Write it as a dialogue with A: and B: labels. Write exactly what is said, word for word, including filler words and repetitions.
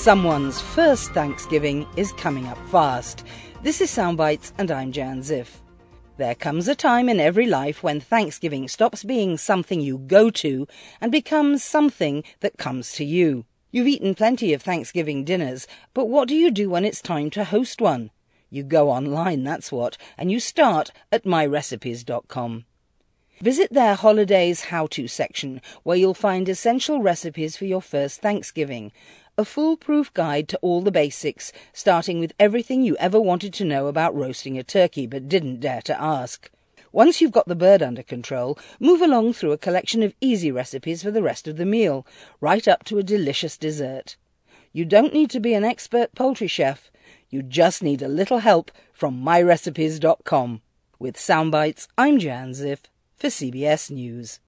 A: Someone's first Thanksgiving is coming up fast. This is Soundbites and I'm Jan Ziff. There comes a time in every life when Thanksgiving stops being something you go to and becomes something that comes to you. You've eaten plenty of Thanksgiving dinners, but what do you do when it's time to host one? You go online, that's what, and you start at my recipes dot com. Visit their Holidays How-To section, where you'll find essential recipes for your first Thanksgiving, a foolproof guide to all the basics, starting with everything you ever wanted to know about roasting a turkey but didn't dare to ask. Once you've got the bird under control, move along through a collection of easy recipes for the rest of the meal, right up to a delicious dessert. You don't need to be an expert poultry chef. You just need a little help from my recipes dot com. With Soundbites, I'm Jan Ziff for C B S News.